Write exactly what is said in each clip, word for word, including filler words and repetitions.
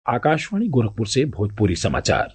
आकाशवाणी गोरखपुर से भोजपुरी समाचार।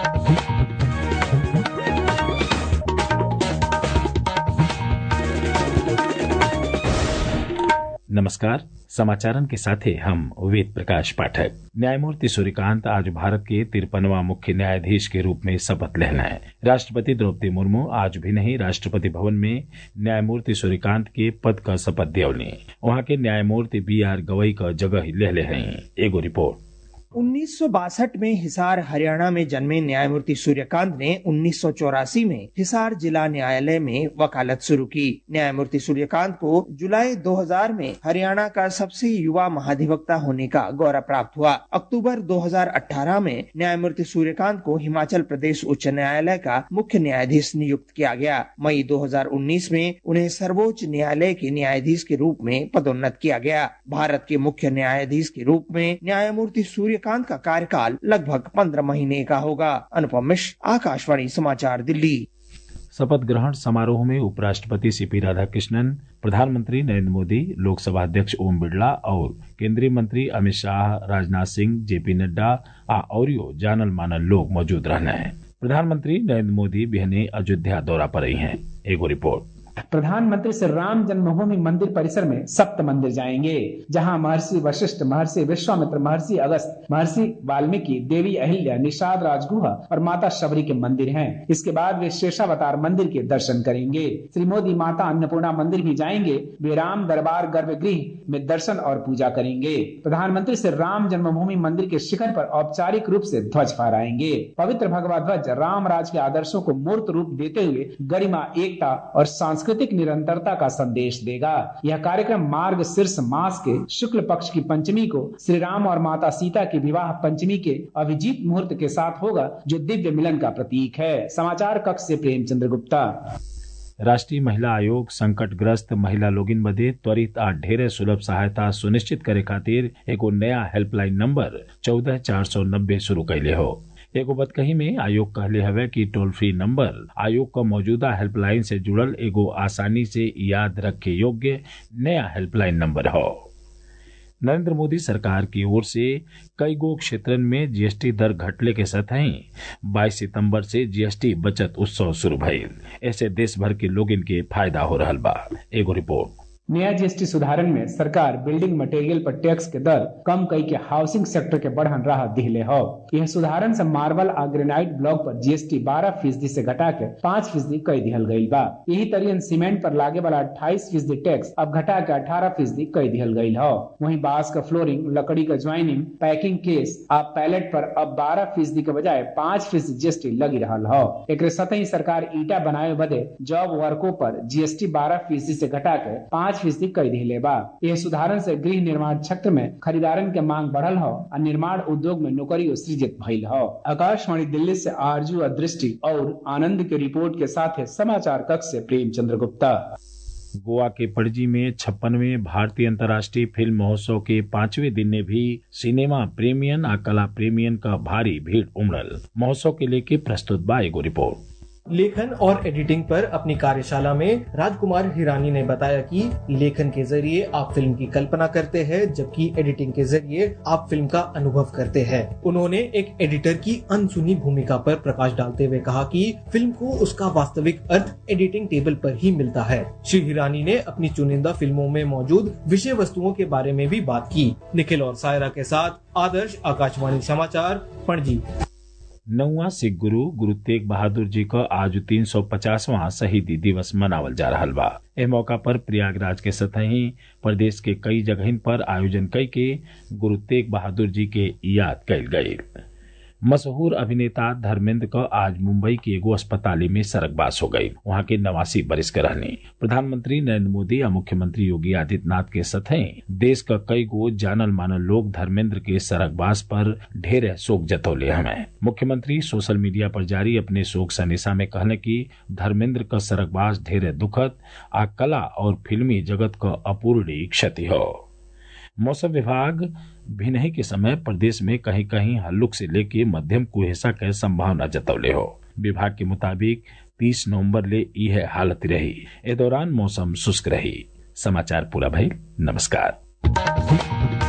नमस्कार, समाचारन के साथ हैं हम वेद प्रकाश पाठक। न्यायमूर्ति सूर्यकांत आज भारत के तिरपनवा मुख्य न्यायाधीश के रूप में शपथ लेना है। राष्ट्रपति द्रौपदी मुर्मू आज भी नहीं राष्ट्रपति भवन में न्यायमूर्ति सूर्यकांत के पद का शपथ दियौली। वहाँ के न्यायमूर्ति बी आर गवई का जगह ले ले हैं। एगो रिपोर्ट। उन्नीस सौ बासठ में हिसार हरियाणा में जन्मे न्यायमूर्ति सूर्यकांत ने उन्नीस सौ चौरासी में हिसार जिला न्यायालय में वकालत शुरू की। न्यायमूर्ति सूर्यकांत को जुलाई दो हज़ार में हरियाणा का सबसे युवा महाधिवक्ता होने का गौरव प्राप्त हुआ। अक्टूबर दो हज़ार अठारह में न्यायमूर्ति सूर्यकांत को हिमाचल प्रदेश उच्च न्यायालय का मुख्य न्यायाधीश नियुक्त किया गया। मई दो हज़ार उन्नीस में उन्हें सर्वोच्च न्यायालय के न्यायाधीश के रूप में पदोन्नत किया गया। भारत के मुख्य न्यायाधीश के रूप में न्यायमूर्ति सूर्य सूर्यकांत का कार्यकाल लगभग पंद्रह महीने का होगा। अनुपम मिश्र, आकाशवाणी समाचार, दिल्ली। शपथ ग्रहण समारोह में उपराष्ट्रपति सीपी राधाकृष्णन, प्रधानमंत्री नरेंद्र मोदी, लोकसभा अध्यक्ष ओम बिरला और केंद्रीय मंत्री अमित शाह, राजनाथ सिंह, जेपी नड्डा आ औरियो जानल मानल लोग मौजूद रहना है। प्रधानमंत्री नरेंद्र मोदी बिहने अयोध्या दौरा पर रही हैं। एगो रिपोर्ट। प्रधानमंत्री से राम जन्मभूमि मंदिर परिसर में सप्त मंदिर जाएंगे, जहां महर्षि वशिष्ठ, महर्षि विश्वामित्र, महर्षि अगस्त, महर्षि वाल्मीकि, देवी अहिल्या, निषाद राजगुहा और माता शबरी के मंदिर हैं। इसके बाद वे शेषावतार मंदिर के दर्शन करेंगे। श्री मोदी माता अन्नपूर्णा मंदिर भी जाएंगे। वे राम दरबार गर्भगृह में दर्शन और पूजा करेंगे। प्रधानमंत्री से राम जन्मभूमि मंदिर के शिखर पर औपचारिक रूप से ध्वज फहराएंगे। पवित्र भगवा ध्वज राम राज के आदर्शों को मूर्त रूप देते हुए गरिमा, एकता और सांस्कृतिक निरंतरता का संदेश देगा। यह कार्यक्रम मार्ग शीर्ष मास के शुक्ल पक्ष की पंचमी को श्री राम और माता सीता की विवाह पंचमी के अभिजीत मुहूर्त के साथ होगा, जो दिव्य मिलन का प्रतीक है। समाचार कक्ष से प्रेमचंद्र गुप्ता। राष्ट्रीय महिला आयोग संकटग्रस्त महिला लोगिन बदे त्वरित आ ढेरे सुलभ सहायता सुनिश्चित करे खातिर एगो नया हेल्पलाइन नंबर चौदह चार सौ नब्बे शुरू कैले हो। एगो बतकही में आयोग कहले हवे कि टोल फ्री नंबर आयोग का मौजूदा हेल्पलाइन से जुड़ल एगो आसानी से याद रखे योग्य नया हेल्पलाइन नंबर हो। नरेंद्र मोदी सरकार की ओर से कई गो क्षेत्रन में जीएसटी दर घटले के साथ ही बाईस सितंबर से जीएसटी बचत उत्सव शुरू भइल। ऐसे देश भर के लोग इनके फायदा हो रहल बा। एगो रिपोर्ट। नया जीएसटी सुधारन में सरकार बिल्डिंग मटेरियल पर टैक्स के दर कम कई के हाउसिंग सेक्टर के बढ़न राहत दिले हो। यह सुधारन से मार्बल और ग्रेनाइट ब्लॉक पर जीएसटी बारह फीसदी से घटा के पाँच फीसदी कई दिहल गई बा। यही तरियन सीमेंट पर लागे वाला अट्ठाईस फीसदी टैक्स अब घटा के अठारह फीसदी कई दिहल गई हो। वहीं बांस का फ्लोरिंग, लकड़ी का ज्वाइनिंग, पैकिंग केस और पैलेट पर अब बारह फीसदी के बजाय पाँच फीसदी जीएसटी लगी रहल हो। एक साथ ही सरकार ईटा बनाए बदे जॉब वर्कों पर जीएसटी बारह फीसदी से घटा के पाँच फीसदी कर दिले बा। यह सुधारन से गृह निर्माण क्षेत्र में खरीदारन के मांग बढ़ल हो और निर्माण उद्योग में नौकरी सृजित भइल हो। आकाशवाणी दिल्ली से आरजू अदृष्टि और आनंद की रिपोर्ट के साथ है समाचार कक्ष से प्रेमचंद्र गुप्ता। गोवा के पणजी में छप्पनवें भारतीय अंतर्राष्ट्रीय फिल्म महोत्सव के पांचवें दिन ने भी सिनेमा प्रेमियन और कला प्रेमियन का भारी भीड़ उमड़ल। महोत्सव के लेके प्रस्तुत बा एगो रिपोर्ट। लेखन और एडिटिंग पर अपनी कार्यशाला में राजकुमार हिरानी ने बताया कि लेखन के जरिए आप फिल्म की कल्पना करते हैं, जबकि एडिटिंग के जरिए आप फिल्म का अनुभव करते हैं। उन्होंने एक एडिटर की अनसुनी भूमिका पर प्रकाश डालते हुए कहा कि फिल्म को उसका वास्तविक अर्थ एडिटिंग टेबल पर ही मिलता है। श्री हिरानी ने अपनी चुनिंदा फिल्मों में मौजूद विषय वस्तुओं के बारे में भी बात की। निखिल और सायरा के साथ आदर्श, आकाशवाणी समाचार, पणजी। नौवां सिख गुरु गुरु तेग बहादुर जी का आज तीन सौ पचासवां शहीदी दिवस मनावल जा रहा बा। एह मौका पर प्रयागराज के सतही प्रदेश के कई जगहिन पर आयोजन कई के गुरु तेग बहादुर जी के याद कल गये। मशहूर अभिनेता धर्मेंद्र का आज मुंबई के एगो अस्पताल में सरकबास हो गई। वहां के नवासी बरिस के रहने प्रधानमंत्री नरेंद्र मोदी और मुख्यमंत्री योगी आदित्यनाथ के सथे देश का कई गो जानल मानल लोग धर्मेंद्र के सरकबास पर ढेर शोक जतौले हमें। मुख्यमंत्री सोशल मीडिया पर जारी अपने शोक संदेशा में कहने की धर्मेंद्र का सरकबास ढेर दुखद आ कला और फिल्मी जगत का अपूर्णीय क्षति हो। मौसम विभाग भिनही के समय प्रदेश में कहीं कहीं हल्लुक से लेके मध्यम कुहेसा के संभावना जतौले हो। विभाग के मुताबिक तीस नवंबर ले यह हालत रही। ए दौरान मौसम शुष्क रही। समाचार पूरा भइल। नमस्कार।